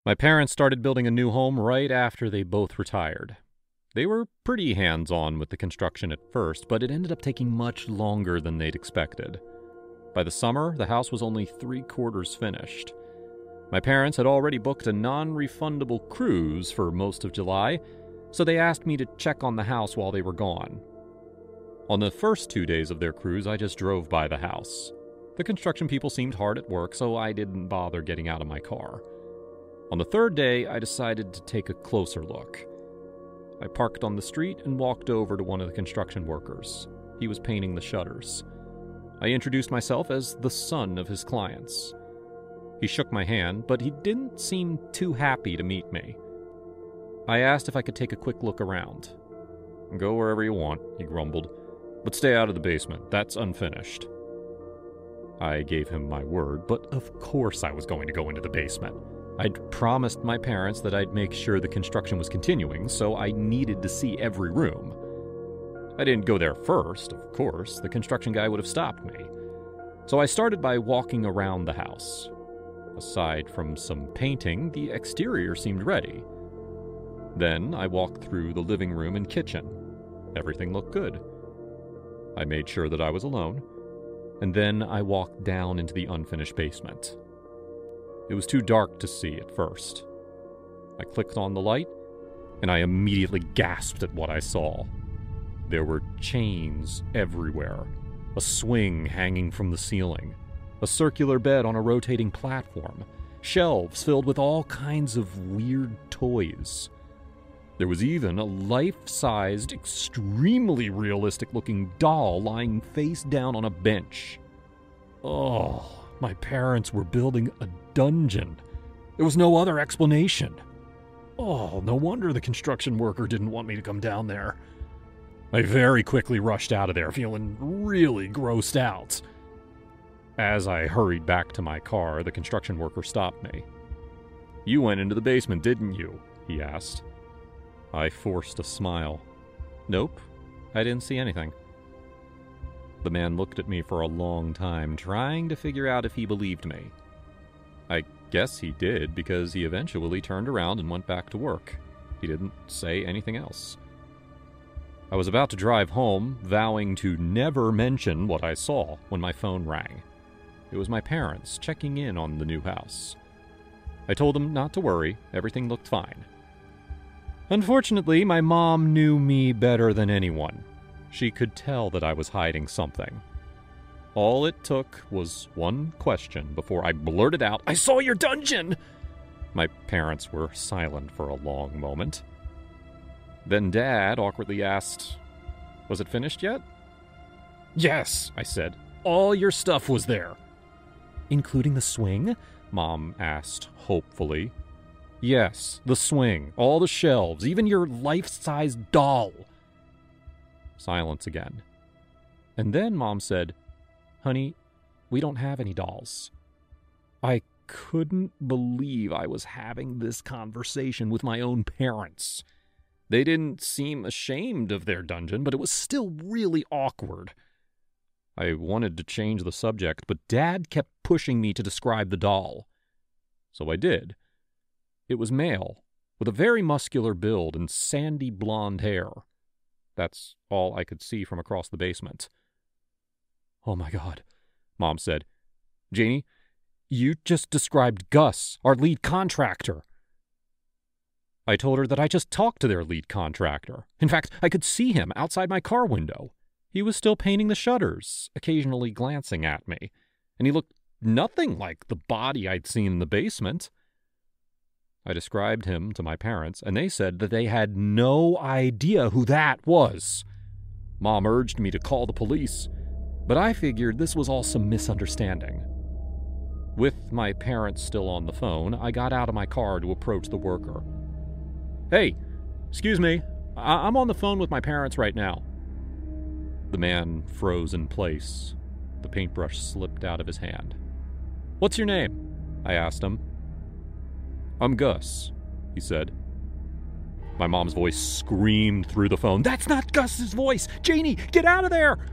My parents started building a new home right after they both retired. They were pretty hands-on with the construction at first, but it ended up taking much longer than they'd expected. By the summer, the house was only 3/4 finished. My parents had already booked a non-refundable cruise for most of July, so they asked me to check on the house while they were gone. On the first 2 days of their cruise, I just drove by the house. The construction people seemed hard at work, so I didn't bother getting out of my car. On the third day, I decided to take a closer look. I parked on the street and walked over to one of the construction workers. He was painting the shutters. I introduced myself as the son of his clients. He shook my hand, but he didn't seem too happy to meet me. I asked if I could take a quick look around. "Go wherever you want," he grumbled, "but stay out of the basement. That's unfinished." I gave him my word, but of course I was going to go into the basement. I'd promised my parents that I'd make sure the construction was continuing, so I needed to see every room. I didn't go there first, of course. The construction guy would have stopped me. So I started by walking around the house. Aside from some painting, the exterior seemed ready. Then I walked through the living room and kitchen. Everything looked good. I made sure that I was alone, and then I walked down into the unfinished basement. It was too dark to see at first. I clicked on the light, and I immediately gasped at what I saw. There were chains everywhere, a swing hanging from the ceiling, a circular bed on a rotating platform, shelves filled with all kinds of weird toys. There was even a life-sized, extremely realistic-looking doll lying face down on a bench. Oh, my parents were building a dungeon. There was no other explanation. Oh, no wonder the construction worker didn't want me to come down there. I very quickly rushed out of there, feeling really grossed out. As I hurried back to my car, the construction worker stopped me. "You went into the basement, didn't you?" he asked. I forced a smile. "Nope, I didn't see anything." The man looked at me for a long time, trying to figure out if he believed me. I guess he did, because he eventually turned around and went back to work. He didn't say anything else. I was about to drive home, vowing to never mention what I saw, when my phone rang. It was my parents checking in on the new house. I told them not to worry, everything looked fine. Unfortunately, my mom knew me better than anyone. She could tell that I was hiding something. All it took was one question before I blurted out, "I saw your dungeon!" My parents were silent for a long moment. Then Dad awkwardly asked, "Was it finished yet?" "Yes," I said. "All your stuff was there." "Including the swing?" Mom asked hopefully. "Yes, the swing, all the shelves, even your life-size doll." Silence again. And then Mom said, "Honey, we don't have any dolls." I couldn't believe I was having this conversation with my own parents. They didn't seem ashamed of their dungeon, but it was still really awkward. I wanted to change the subject, but Dad kept pushing me to describe the doll. So I did. It was male, with a very muscular build and sandy blonde hair. That's all I could see from across the basement. "Oh my God," Mom said. "Janie, you just described Gus, our lead contractor." I told her that I just talked to their lead contractor. In fact, I could see him outside my car window. He was still painting the shutters, occasionally glancing at me, and he looked nothing like the body I'd seen in the basement. I described him to my parents, and they said that they had no idea who that was. Mom urged me to call the police, but I figured this was all some misunderstanding. With my parents still on the phone, I got out of my car to approach the worker. "Hey, excuse me, I'm on the phone with my parents right now." The man froze in place. The paintbrush slipped out of his hand. "What's your name?" I asked him. "I'm Gus," he said. My mom's voice screamed through the phone, "That's not Gus's voice! Janie, get out of there!"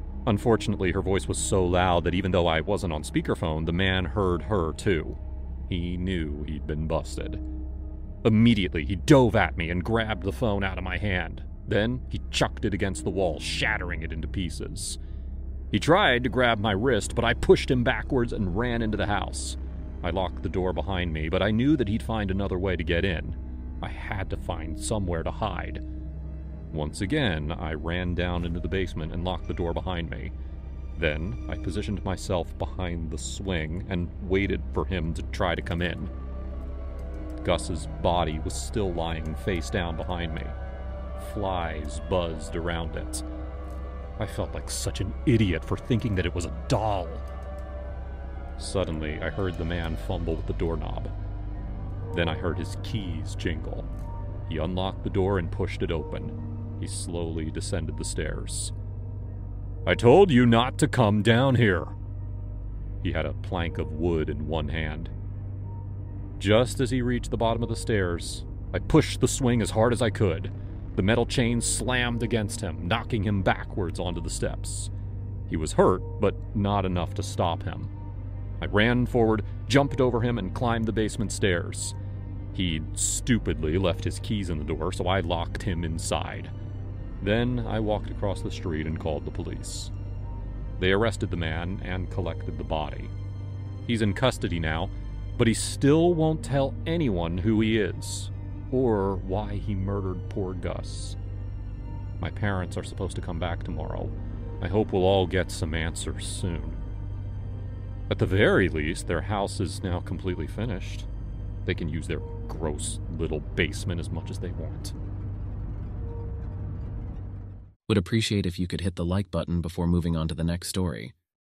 Unfortunately, her voice was so loud that even though I wasn't on speakerphone, the man heard her too. He knew he'd been busted. Immediately, he dove at me and grabbed the phone out of my hand. Then, he chucked it against the wall, shattering it into pieces. He tried to grab my wrist, but I pushed him backwards and ran into the house. I locked the door behind me, but I knew that he'd find another way to get in. I had to find somewhere to hide. Once again, I ran down into the basement and locked the door behind me. Then, I positioned myself behind the swing and waited for him to try to come in. Gus's body was still lying face down behind me. Flies buzzed around it. I felt like such an idiot for thinking that it was a doll. Suddenly, I heard the man fumble with the doorknob. Then I heard his keys jingle. He unlocked the door and pushed it open. He slowly descended the stairs. "I told you not to come down here." He had a plank of wood in one hand. Just as he reached the bottom of the stairs, I pushed the swing as hard as I could. The metal chain slammed against him, knocking him backwards onto the steps. He was hurt, but not enough to stop him. I ran forward, jumped over him, and climbed the basement stairs. He'd stupidly left his keys in the door, so I locked him inside. Then I walked across the street and called the police. They arrested the man and collected the body. He's in custody now, but he still won't tell anyone who he is, or why he murdered poor Gus. My parents are supposed to come back tomorrow. I hope we'll all get some answers soon. At the very least, their house is now completely finished. They can use their gross little basement as much as they want. Would appreciate if you could hit the like button before moving on to the next story.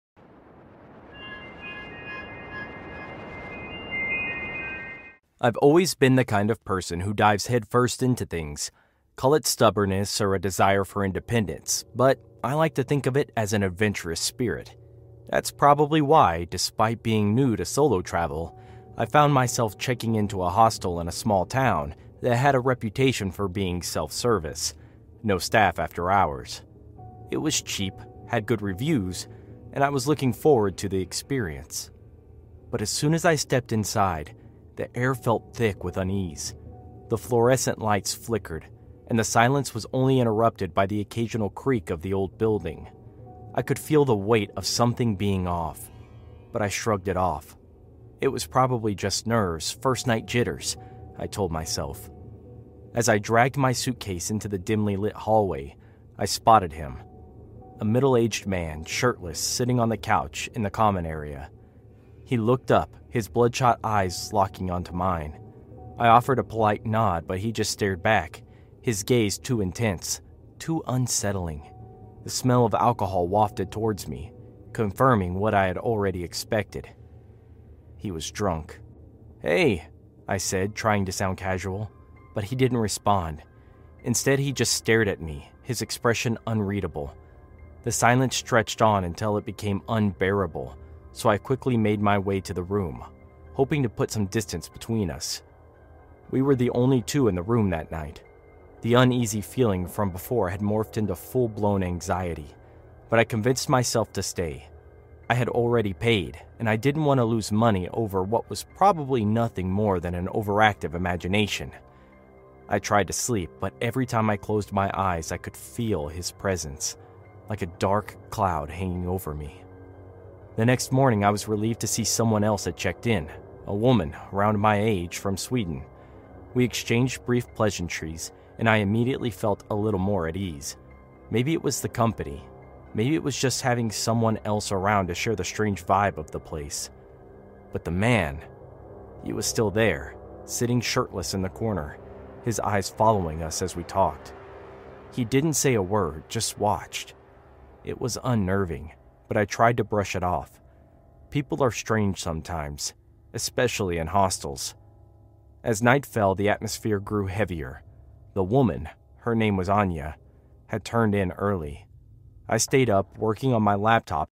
I've always been the kind of person who dives headfirst into things. Call it stubbornness or a desire for independence, but I like to think of it as an adventurous spirit. That's probably why, despite being new to solo travel, I found myself checking into a hostel in a small town that had a reputation for being self-service. No staff after hours. It was cheap, had good reviews, and I was looking forward to the experience. But as soon as I stepped inside, the air felt thick with unease. The fluorescent lights flickered, and the silence was only interrupted by the occasional creak of the old building. I could feel the weight of something being off, but I shrugged it off. It was probably just nerves, first-night jitters, I told myself. As I dragged my suitcase into the dimly lit hallway, I spotted him. A middle-aged man, shirtless, sitting on the couch in the common area. He looked up, his bloodshot eyes locking onto mine. I offered a polite nod, but he just stared back, his gaze too intense, too unsettling. The smell of alcohol wafted towards me, confirming what I had already expected. He was drunk. "Hey," I said, trying to sound casual. But he didn't respond. Instead, he just stared at me, his expression unreadable. The silence stretched on until it became unbearable, so I quickly made my way to the room, hoping to put some distance between us. We were the only two in the room that night. The uneasy feeling from before had morphed into full-blown anxiety, but I convinced myself to stay. I had already paid, and I didn't want to lose money over what was probably nothing more than an overactive imagination. I tried to sleep, but every time I closed my eyes, I could feel his presence, like a dark cloud hanging over me. The next morning, I was relieved to see someone else had checked in, a woman around my age from Sweden. We exchanged brief pleasantries, and I immediately felt a little more at ease. Maybe it was the company. Maybe it was just having someone else around to share the strange vibe of the place. But the man, he was still there, sitting shirtless in the corner, his eyes following us as we talked. He didn't say a word, just watched. It was unnerving, but I tried to brush it off. People are strange sometimes, especially in hostels. As night fell, the atmosphere grew heavier. The woman, her name was Anya, had turned in early. I stayed up, working on my laptop,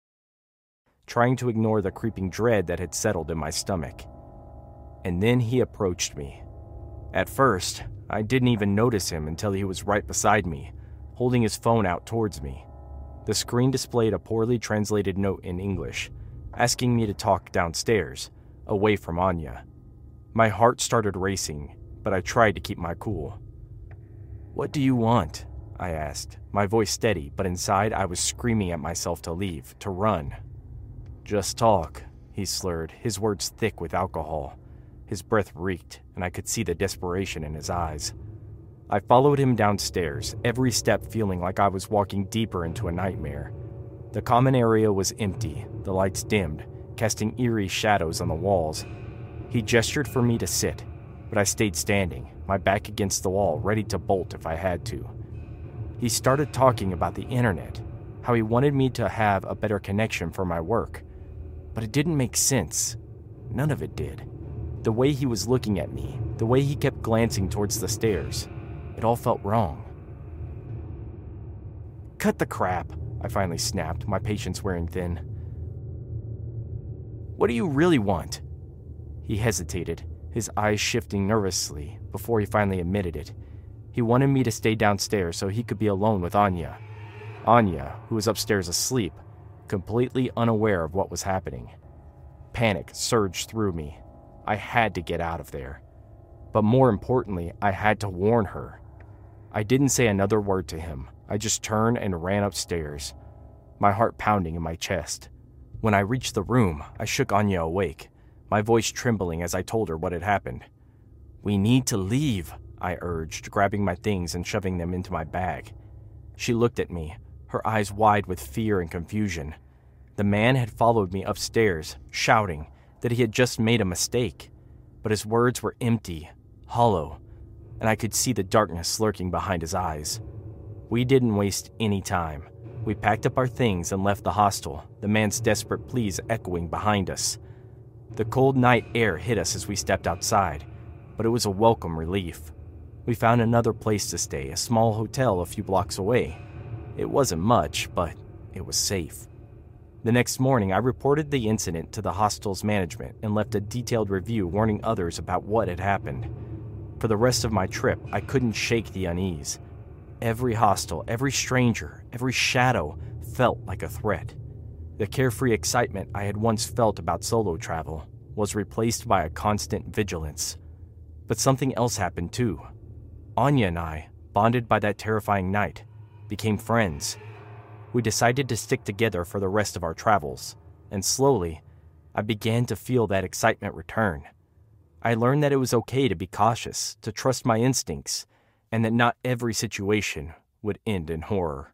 trying to ignore the creeping dread that had settled in my stomach. And then he approached me. At first, I didn't even notice him until he was right beside me, holding his phone out towards me. The screen displayed a poorly translated note in English, asking me to talk downstairs, away from Anya. My heart started racing, but I tried to keep my cool. "What do you want?" I asked, my voice steady, but inside I was screaming at myself to leave, to run. "Just talk," he slurred, his words thick with alcohol. His breath reeked, and I could see the desperation in his eyes. I followed him downstairs, every step feeling like I was walking deeper into a nightmare. The common area was empty, the lights dimmed, casting eerie shadows on the walls. He gestured for me to sit, but I stayed standing, my back against the wall, ready to bolt if I had to. He started talking about the internet, how he wanted me to have a better connection for my work. But it didn't make sense. None of it did. The way he was looking at me, the way he kept glancing towards the stairs, it all felt wrong. "Cut the crap," I finally snapped, my patience wearing thin. "What do you really want?" He hesitated, his eyes shifting nervously before he finally admitted it. He wanted me to stay downstairs so he could be alone with Anya. Anya, who was upstairs asleep, completely unaware of what was happening. Panic surged through me. I had to get out of there. But more importantly, I had to warn her. I didn't say another word to him. I just turned and ran upstairs, my heart pounding in my chest. When I reached the room, I shook Anya awake, my voice trembling as I told her what had happened. "We need to leave," I urged, grabbing my things and shoving them into my bag. She looked at me, her eyes wide with fear and confusion. The man had followed me upstairs, shouting that he had just made a mistake, but his words were empty, hollow, and I could see the darkness lurking behind his eyes. We didn't waste any time. We packed up our things and left the hostel, the man's desperate pleas echoing behind us. The cold night air hit us as we stepped outside, but it was a welcome relief. We found another place to stay, a small hotel a few blocks away. It wasn't much, but it was safe. The next morning, I reported the incident to the hostel's management and left a detailed review warning others about what had happened. For the rest of my trip, I couldn't shake the unease. Every hostel, every stranger, every shadow felt like a threat. The carefree excitement I had once felt about solo travel was replaced by a constant vigilance. But something else happened too. Anya and I, bonded by that terrifying night, became friends. We decided to stick together for the rest of our travels, and slowly, I began to feel that excitement return. I learned that it was okay to be cautious, to trust my instincts, and that not every situation would end in horror.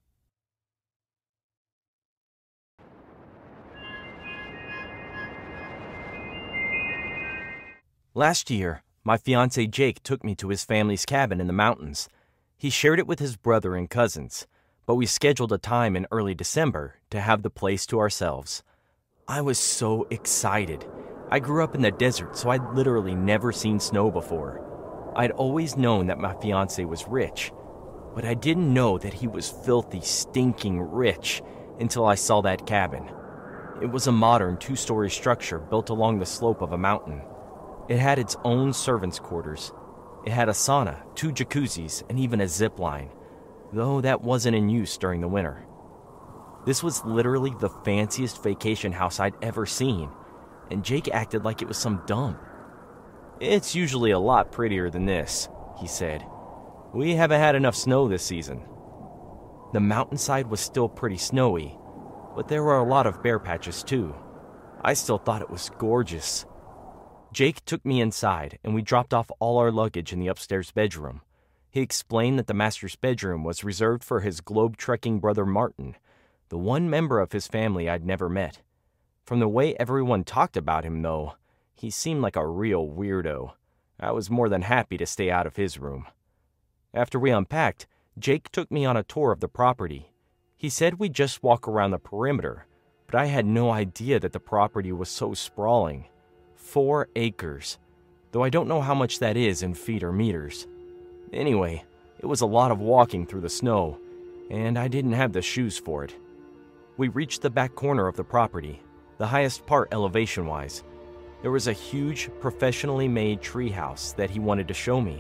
Last year, my fiancé Jake took me to his family's cabin in the mountains. He shared it with his brother and cousins, but we scheduled a time in early December to have the place to ourselves. I was so excited. I grew up in the desert, so I'd literally never seen snow before. I'd always known that my fiancé was rich, but I didn't know that he was filthy, stinking rich until I saw that cabin. It was a modern 2-story structure built along the slope of a mountain. It had its own servants' quarters. It had a sauna, 2 jacuzzis, and even a zip line, though that wasn't in use during the winter. This was literally the fanciest vacation house I'd ever seen, and Jake acted like it was some dump. "It's usually a lot prettier than this," he said. "We haven't had enough snow this season." The mountainside was still pretty snowy, but there were a lot of bare patches too. I still thought it was gorgeous. Jake took me inside, and we dropped off all our luggage in the upstairs bedroom. He explained that the master's bedroom was reserved for his globe-trekking brother Martin, the one member of his family I'd never met. From the way everyone talked about him, though, he seemed like a real weirdo. I was more than happy to stay out of his room. After we unpacked, Jake took me on a tour of the property. He said we'd just walk around the perimeter, but I had no idea that the property was so sprawling. 4 acres, though I don't know how much that is in feet or meters. Anyway, it was a lot of walking through the snow, and I didn't have the shoes for it. We reached the back corner of the property, the highest part elevation-wise. There was a huge, professionally made treehouse that he wanted to show me.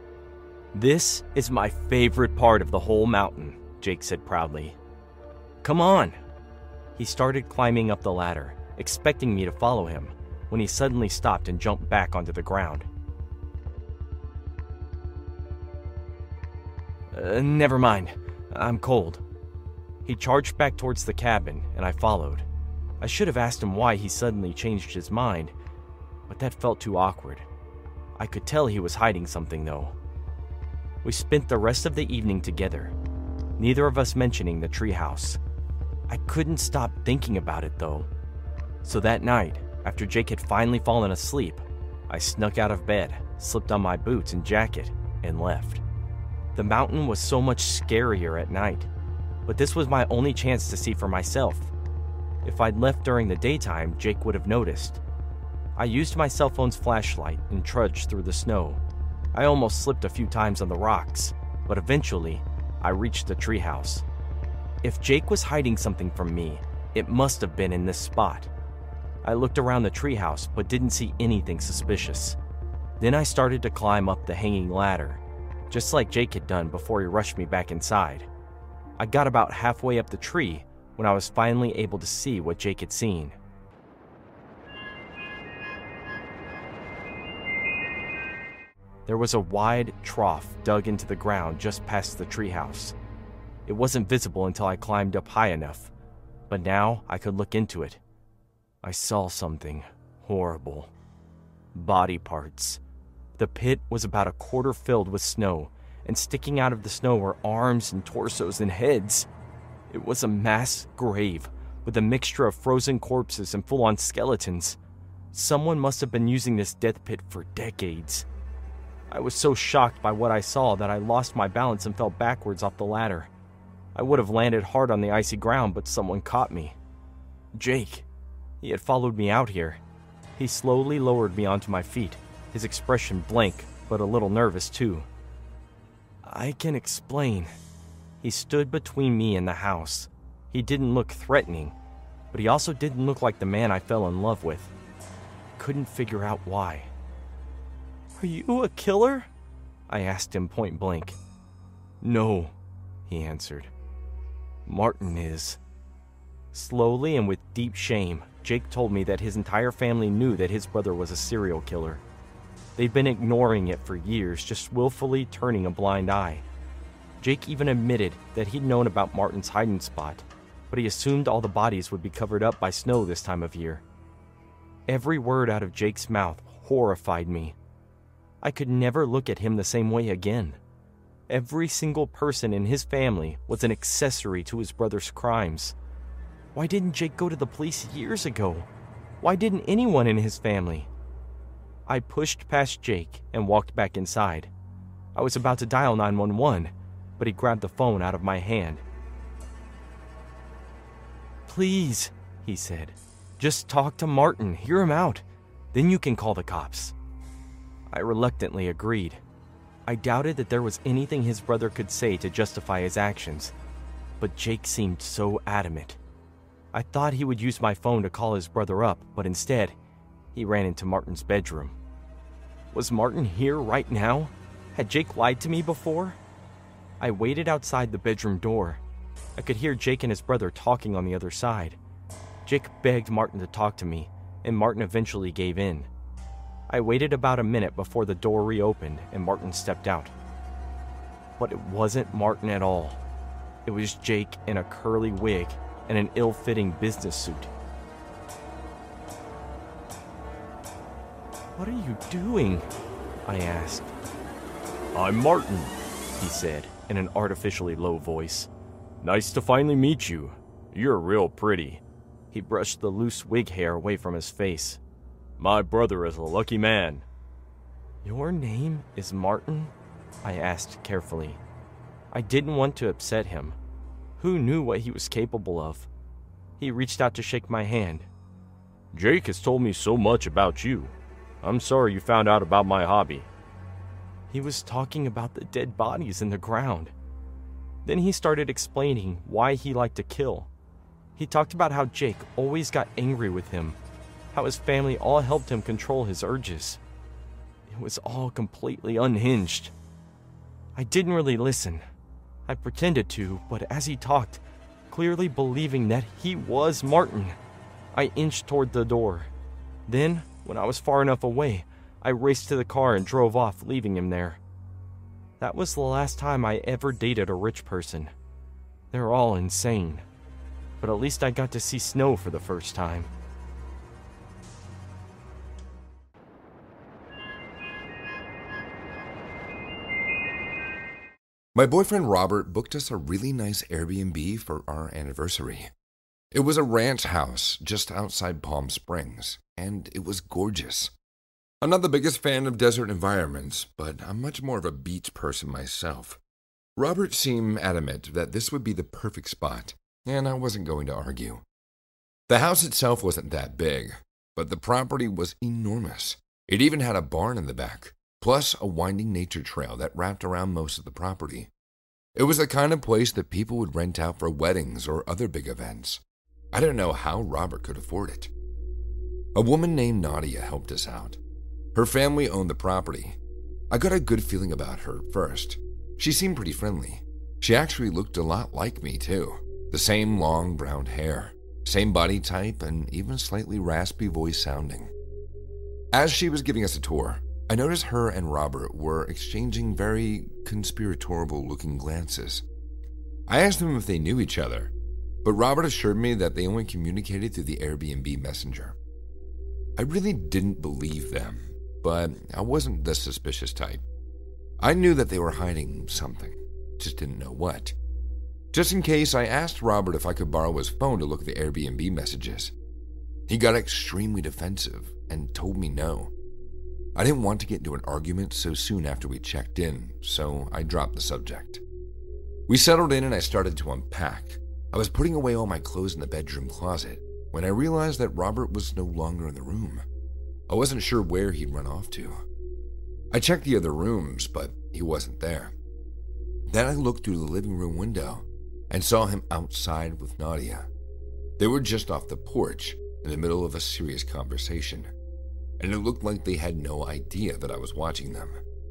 "This is my favorite part of the whole mountain," Jake said proudly. "Come on." He started climbing up the ladder, expecting me to follow him, when he suddenly stopped and jumped back onto the ground. Never mind. I'm cold." He charged back towards the cabin, and I followed. I should have asked him why he suddenly changed his mind, but that felt too awkward. I could tell he was hiding something, though. We spent the rest of the evening together, neither of us mentioning the treehouse. I couldn't stop thinking about it, though. So that night, after Jake had finally fallen asleep, I snuck out of bed, slipped on my boots and jacket, and left. The mountain was so much scarier at night, but this was my only chance to see for myself. If I'd left during the daytime, Jake would have noticed. I used my cell phone's flashlight and trudged through the snow. I almost slipped a few times on the rocks, but eventually, I reached the treehouse. If Jake was hiding something from me, it must have been in this spot. I looked around the treehouse, but didn't see anything suspicious. Then I started to climb up the hanging ladder, just like Jake had done before he rushed me back inside. I got about halfway up the tree when I was finally able to see what Jake had seen. There was a wide trough dug into the ground just past the treehouse. It wasn't visible until I climbed up high enough, but now I could look into it. I saw something horrible. Body parts. The pit was about a quarter filled with snow, and sticking out of the snow were arms and torsos and heads. It was a mass grave with a mixture of frozen corpses and full-on skeletons. Someone must have been using this death pit for decades. I was so shocked by what I saw that I lost my balance and fell backwards off the ladder. I would have landed hard on the icy ground, but someone caught me. Jake. He had followed me out here. He slowly lowered me onto my feet, his expression blank, but a little nervous too. I can explain. He stood between me and the house. He didn't look threatening, but he also didn't look like the man I fell in love with. Couldn't figure out why. Are you a killer? I asked him point blank. No, he answered. Martin is. Slowly and with deep shame, Jake told me that his entire family knew that his brother was a serial killer. They'd been ignoring it for years, just willfully turning a blind eye. Jake even admitted that he'd known about Martin's hiding spot, but he assumed all the bodies would be covered up by snow this time of year. Every word out of Jake's mouth horrified me. I could never look at him the same way again. Every single person in his family was an accessory to his brother's crimes. Why didn't Jake go to the police years ago? Why didn't anyone in his family? I pushed past Jake and walked back inside. I was about to dial 911, but he grabbed the phone out of my hand. Please, he said, just talk to Martin, hear him out. Then you can call the cops. I reluctantly agreed. I doubted that there was anything his brother could say to justify his actions, but Jake seemed so adamant. I thought he would use my phone to call his brother up, but instead, he ran into Martin's bedroom. Was Martin here right now? Had Jake lied to me before? I waited outside the bedroom door. I could hear Jake and his brother talking on the other side. Jake begged Martin to talk to me, and Martin eventually gave in. I waited about a minute before the door reopened and Martin stepped out. But it wasn't Martin at all. It was Jake in a curly wig and an ill-fitting business suit. What are you doing? I asked. I'm Martin, he said in an artificially low voice. Nice to finally meet you. You're real pretty. He brushed the loose wig hair away from his face. My brother is a lucky man. Your name is Martin? I asked carefully. I didn't want to upset him. Who knew what he was capable of? He reached out to shake my hand. Jake has told me so much about you. I'm sorry you found out about my hobby. He was talking about the dead bodies in the ground. Then he started explaining why he liked to kill. He talked about how Jake always got angry with him, how his family all helped him control his urges. It was all completely unhinged. I didn't really listen. I pretended to, but as he talked, clearly believing that he was Martin, I inched toward the door. Then When I was far enough away, I raced to the car and drove off, leaving him there. That was the last time I ever dated a rich person. They're all insane. But at least I got to see snow for the first time. My boyfriend Robert booked us a really nice Airbnb for our anniversary. It was a ranch house just outside Palm Springs, and it was gorgeous. I'm not the biggest fan of desert environments, but I'm much more of a beach person myself. Robert seemed adamant that this would be the perfect spot, and I wasn't going to argue. The house itself wasn't that big, but the property was enormous. It even had a barn in the back, plus a winding nature trail that wrapped around most of the property. It was the kind of place that people would rent out for weddings or other big events. I didn't know how Robert could afford it. A woman named Nadia helped us out. Her family owned the property. I got a good feeling about her at first. She seemed pretty friendly. She actually looked a lot like me too. The same long brown hair, same body type, and even slightly raspy voice sounding. As she was giving us a tour, I noticed her and Robert were exchanging very conspiratorial-looking glances. I asked them if they knew each other, but Robert assured me that they only communicated through the Airbnb messenger. I really didn't believe them, but I wasn't the suspicious type. I knew that they were hiding something, just didn't know what. Just in case, I asked Robert if I could borrow his phone to look at the Airbnb messages. He got extremely defensive and told me no. I didn't want to get into an argument so soon after we checked in, so I dropped the subject. We settled in and I started to unpack. I was putting away all my clothes in the bedroom closet when I realized that Robert was no longer in the room. I wasn't sure where he'd run off to. I checked the other rooms, but he wasn't there. Then I looked through the living room window and saw him outside with Nadia. They were just off the porch in the middle of a serious conversation, and it looked like they had no idea that I was watching them.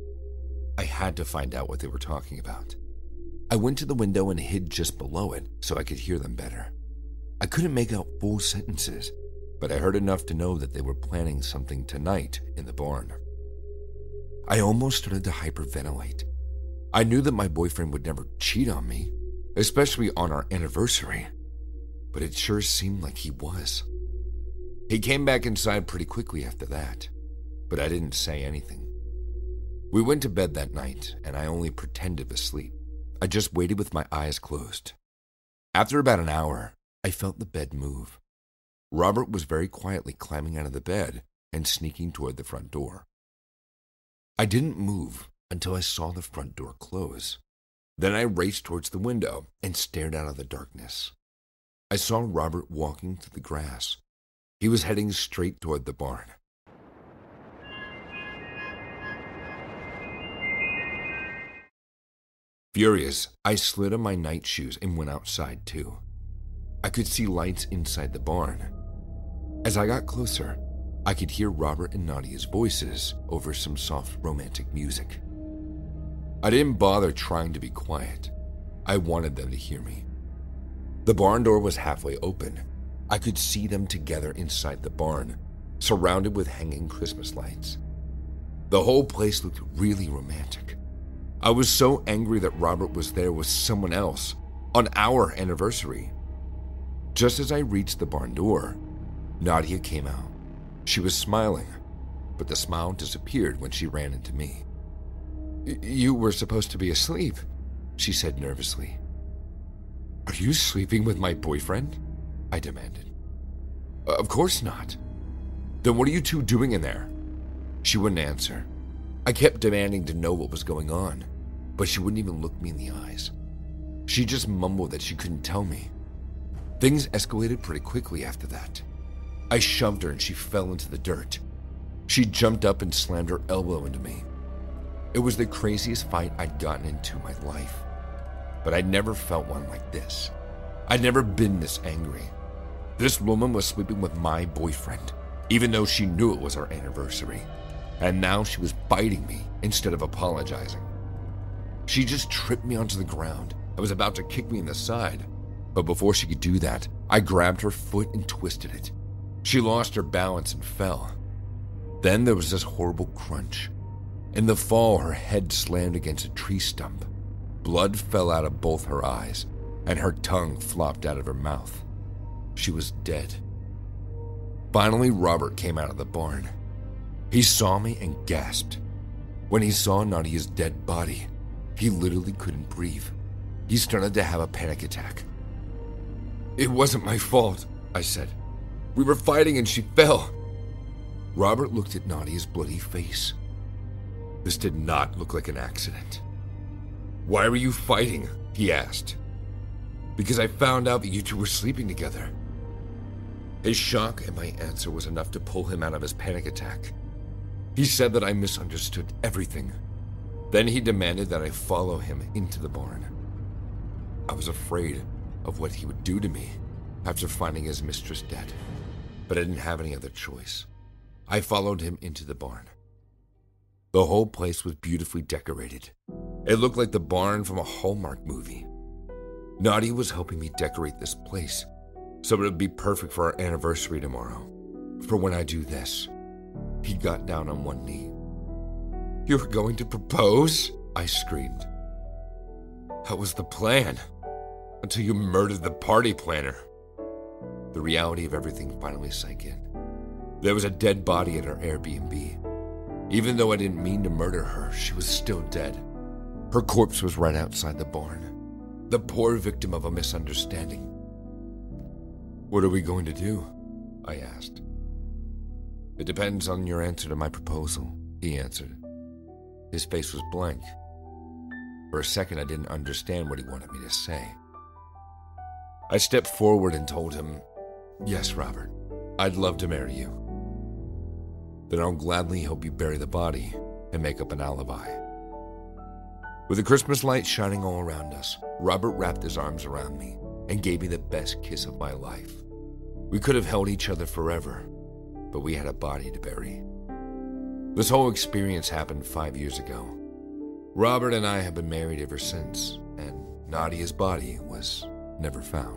I had to find out what they were talking about. I went to the window and hid just below it so I could hear them better. I couldn't make out full sentences, but I heard enough to know that they were planning something tonight in the barn. I almost started to hyperventilate. I knew that my boyfriend would never cheat on me, especially on our anniversary, but it sure seemed like he was. He came back inside pretty quickly after that, but I didn't say anything. We went to bed that night, and I only pretended to sleep. I just waited with my eyes closed. After about an hour, I felt the bed move. Robert was very quietly climbing out of the bed and sneaking toward the front door. I didn't move until I saw the front door close. Then I raced towards the window and stared out of the darkness. I saw Robert walking through the grass. He was heading straight toward the barn. Furious, I slid on my night shoes and went outside too. I could see lights inside the barn. As I got closer, I could hear Robert and Nadia's voices over some soft romantic music. I didn't bother trying to be quiet. I wanted them to hear me. The barn door was halfway open. I could see them together inside the barn, surrounded with hanging Christmas lights. The whole place looked really romantic. I was so angry that Robert was there with someone else on our anniversary. Just as I reached the barn door, Nadia came out. She was smiling, but the smile disappeared when she ran into me. "You were supposed to be asleep," she said nervously. "Are you sleeping with my boyfriend?" I demanded. "Of course not." "Then what are you two doing in there?" She wouldn't answer. I kept demanding to know what was going on, but she wouldn't even look me in the eyes. She just mumbled that she couldn't tell me. Things escalated pretty quickly after that. I shoved her and she fell into the dirt. She jumped up and slammed her elbow into me. It was the craziest fight I'd gotten into in my life, but I'd never felt one like this. I'd never been this angry. This woman was sleeping with my boyfriend, even though she knew it was our anniversary, and now she was biting me instead of apologizing. She just tripped me onto the ground and was about to kick me in the side, but before she could do that, I grabbed her foot and twisted it. She lost her balance and fell. Then there was this horrible crunch. In the fall, her head slammed against a tree stump. Blood fell out of both her eyes, and her tongue flopped out of her mouth. She was dead. Finally, Robert came out of the barn. He saw me and gasped. When he saw Nadia's dead body, he literally couldn't breathe. He started to have a panic attack. "It wasn't my fault," I said. "We were fighting and she fell." Robert looked at Nadia's bloody face. This did not look like an accident. "Why were you fighting?" he asked. "Because I found out that you two were sleeping together." His shock at my answer was enough to pull him out of his panic attack. He said that I misunderstood everything. Then he demanded that I follow him into the barn. I was afraid of what he would do to me after finding his mistress dead, but I didn't have any other choice. I followed him into the barn. The whole place was beautifully decorated. It looked like the barn from a Hallmark movie. Nadia was helping me decorate this place, so it would be perfect for our anniversary tomorrow. For when I do this. He got down on one knee. "You were going to propose?" I screamed. "That was the plan, until you murdered the party planner." The reality of everything finally sank in. There was a dead body at our Airbnb. Even though I didn't mean to murder her, she was still dead. Her corpse was right outside the barn. The poor victim of a misunderstanding. "What are we going to do?" I asked. "It depends on your answer to my proposal," he answered. His face was blank. For a second, I didn't understand what he wanted me to say. I stepped forward and told him, "Yes, Robert, I'd love to marry you. Then I'll gladly help you bury the body and make up an alibi." With the Christmas lights shining all around us, Robert wrapped his arms around me and gave me the best kiss of my life. We could have held each other forever, but we had a body to bury. This whole experience happened 5 years ago. Robert and I have been married ever since, and Nadia's body was never found.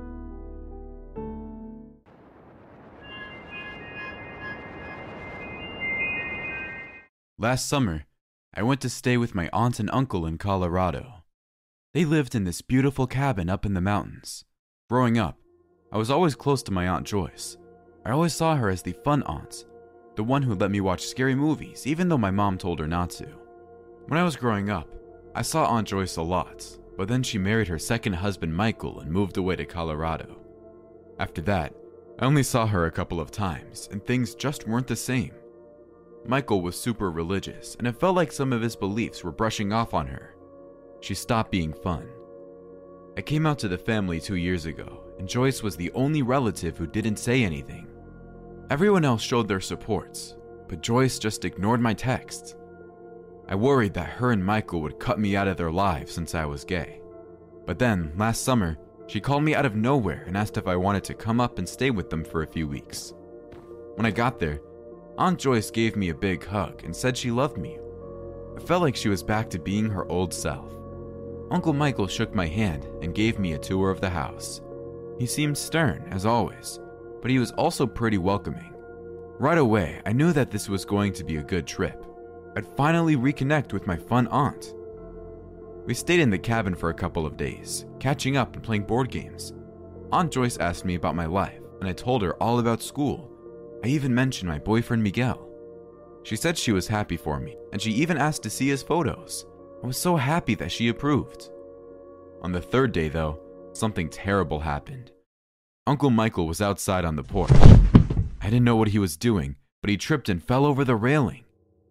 Last summer, I went to stay with my aunt and uncle in Colorado. They lived in this beautiful cabin up in the mountains. Growing up, I was always close to my Aunt Joyce. I always saw her as the fun aunt, the one who let me watch scary movies even though my mom told her not to. When I was growing up, I saw Aunt Joyce a lot, but then she married her second husband Michael and moved away to Colorado. After that, I only saw her a couple of times, and things just weren't the same. Michael was super religious, and it felt like some of his beliefs were brushing off on her. She stopped being fun. I came out to the family 2 years ago, and Joyce was the only relative who didn't say anything. Everyone else showed their supports, but Joyce just ignored my texts. I worried that her and Michael would cut me out of their lives since I was gay. But then, last summer, she called me out of nowhere and asked if I wanted to come up and stay with them for a few weeks. When I got there, Aunt Joyce gave me a big hug and said she loved me. I felt like she was back to being her old self. Uncle Michael shook my hand and gave me a tour of the house. He seemed stern, as always, but he was also pretty welcoming. Right away, I knew that this was going to be a good trip. I'd finally reconnect with my fun aunt. We stayed in the cabin for a couple of days, catching up and playing board games. Aunt Joyce asked me about my life, and I told her all about school. I even mentioned my boyfriend Miguel. She said she was happy for me, and she even asked to see his photos. I was so happy that she approved. On the third day, though, something terrible happened. Uncle Michael was outside on the porch. I didn't know what he was doing, but he tripped and fell over the railing.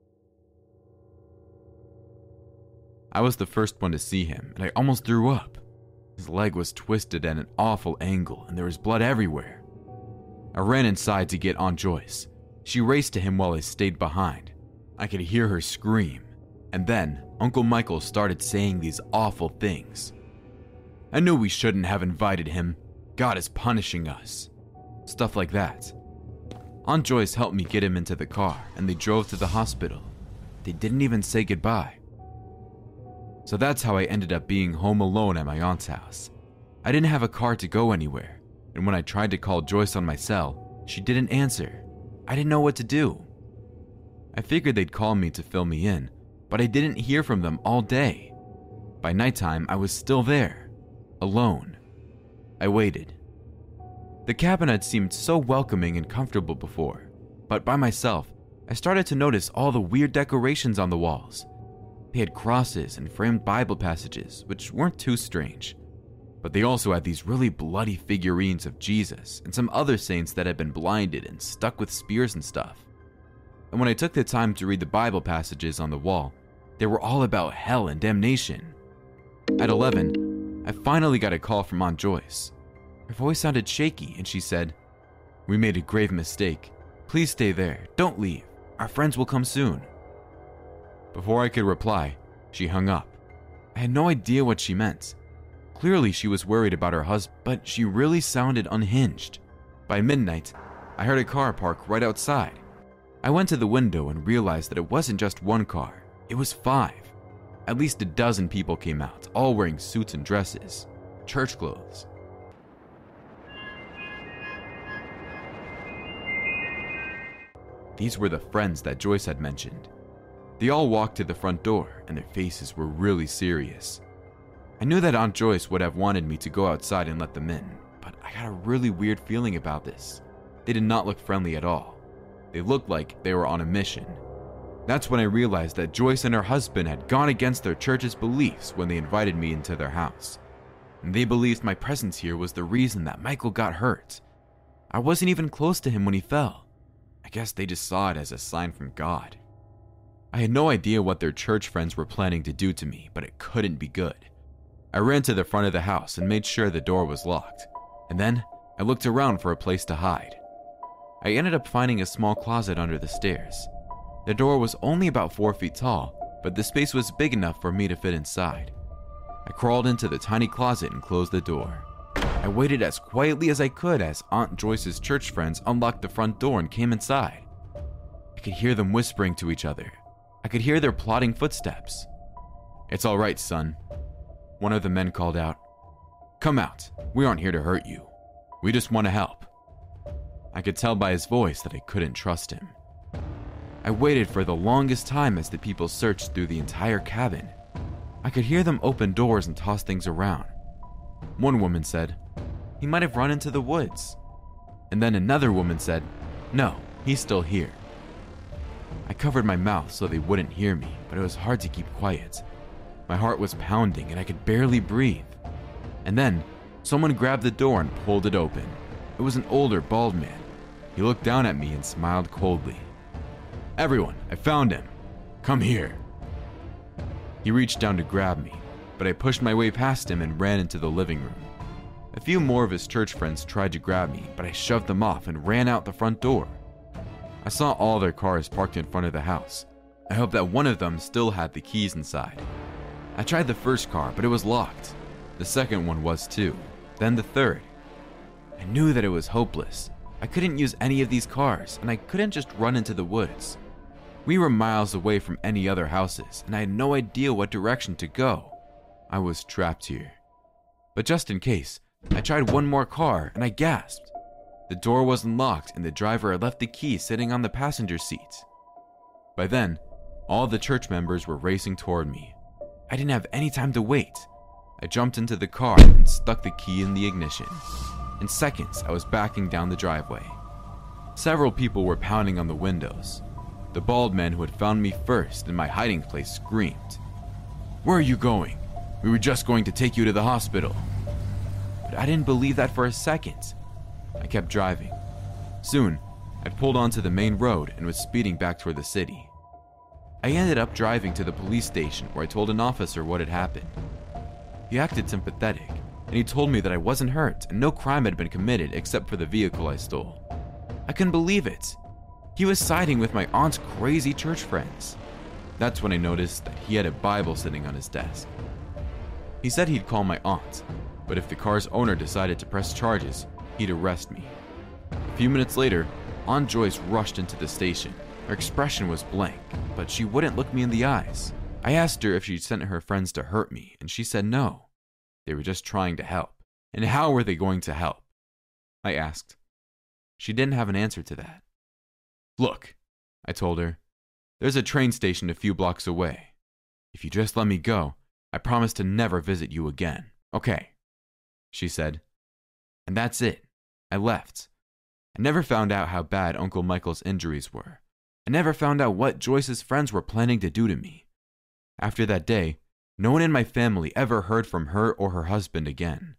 I was the first one to see him, and I almost threw up. His leg was twisted at an awful angle, and there was blood everywhere. I ran inside to get Aunt Joyce. She raced to him while I stayed behind. I could hear her scream, and then Uncle Michael started saying these awful things. I knew we shouldn't have invited him. God is punishing us. Stuff like that. Aunt Joyce helped me get him into the car, and they drove to the hospital. They didn't even say goodbye. So that's how I ended up being home alone at my aunt's house. I didn't have a car to go anywhere, and when I tried to call Joyce on my cell, she didn't answer. I didn't know what to do. I figured they'd call me to fill me in, but I didn't hear from them all day. By nighttime, I was still there, alone. I waited. The cabin had seemed so welcoming and comfortable before, but by myself, I started to notice all the weird decorations on the walls. They had crosses and framed Bible passages, which weren't too strange. But they also had these really bloody figurines of Jesus and some other saints that had been blinded and stuck with spears and stuff. And when I took the time to read the Bible passages on the wall, they were all about hell and damnation. At 11, I finally got a call from Aunt Joyce. Her voice sounded shaky and she said, "We made a grave mistake. Please stay there. Don't leave. Our friends will come soon." Before I could reply, she hung up. I had no idea what she meant. Clearly she was worried about her husband, but she really sounded unhinged. By midnight, I heard a car park right outside. I went to the window and realized that it wasn't just one car, it was 5. At least a dozen people came out, all wearing suits and dresses, church clothes. These were the friends that Joyce had mentioned. They all walked to the front door, and their faces were really serious. I knew that Aunt Joyce would have wanted me to go outside and let them in, but I got a really weird feeling about this. They did not look friendly at all. They looked like they were on a mission. That's when I realized that Joyce and her husband had gone against their church's beliefs when they invited me into their house. And they believed my presence here was the reason that Michael got hurt. I wasn't even close to him when he fell. I guess they just saw it as a sign from God. I had no idea what their church friends were planning to do to me, but it couldn't be good. I ran to the front of the house and made sure the door was locked, and then I looked around for a place to hide. I ended up finding a small closet under the stairs. The door was only about 4 feet tall, but the space was big enough for me to fit inside. I crawled into the tiny closet and closed the door. I waited as quietly as I could as Aunt Joyce's church friends unlocked the front door and came inside. I could hear them whispering to each other. I could hear their plodding footsteps. "It's all right, son," one of the men called out. "Come out. We aren't here to hurt you. We just want to help." I could tell by his voice that I couldn't trust him. I waited for the longest time as the people searched through the entire cabin. I could hear them open doors and toss things around. One woman said, "He might have run into the woods." And then another woman said, "No, he's still here." I covered my mouth so they wouldn't hear me, but it was hard to keep quiet. My heart was pounding and I could barely breathe. And then, someone grabbed the door and pulled it open. It was an older, bald man. He looked down at me and smiled coldly. "Everyone, I found him. Come here." He reached down to grab me, but I pushed my way past him and ran into the living room. A few more of his church friends tried to grab me, but I shoved them off and ran out the front door. I saw all their cars parked in front of the house. I hoped that one of them still had the keys inside. I tried the first car, but it was locked. The second one was too. Then the third. I knew that it was hopeless. I couldn't use any of these cars, and I couldn't just run into the woods. We were miles away from any other houses, and I had no idea what direction to go. I was trapped here. But just in case, I tried one more car, and I gasped. The door wasn't locked, and the driver had left the key sitting on the passenger seat. By then, all the church members were racing toward me. I didn't have any time to wait. I jumped into the car and stuck the key in the ignition. In seconds, I was backing down the driveway. Several people were pounding on the windows. The bald man who had found me first in my hiding place screamed, "Where are you going? We were just going to take you to the hospital." But I didn't believe that for a second. I kept driving. Soon, I'd pulled onto the main road and was speeding back toward the city. I ended up driving to the police station where I told an officer what had happened. He acted sympathetic, and he told me that I wasn't hurt and no crime had been committed except for the vehicle I stole. I couldn't believe it. He was siding with my aunt's crazy church friends. That's when I noticed that he had a Bible sitting on his desk. He said he'd call my aunt, but if the car's owner decided to press charges, he'd arrest me. A few minutes later, Aunt Joyce rushed into the station. Her expression was blank, but she wouldn't look me in the eyes. I asked her if she'd sent her friends to hurt me, and she said no. They were just trying to help. And how were they going to help? I asked. She didn't have an answer to that. "Look," I told her, There's a train station a few blocks away. If you just let me go, I promise to never visit you again. Okay, she said. And that's it. I left. I never found out how bad Uncle Michael's injuries were. I never found out what Joyce's friends were planning to do to me. After that day, no one in my family ever heard from her or her husband again.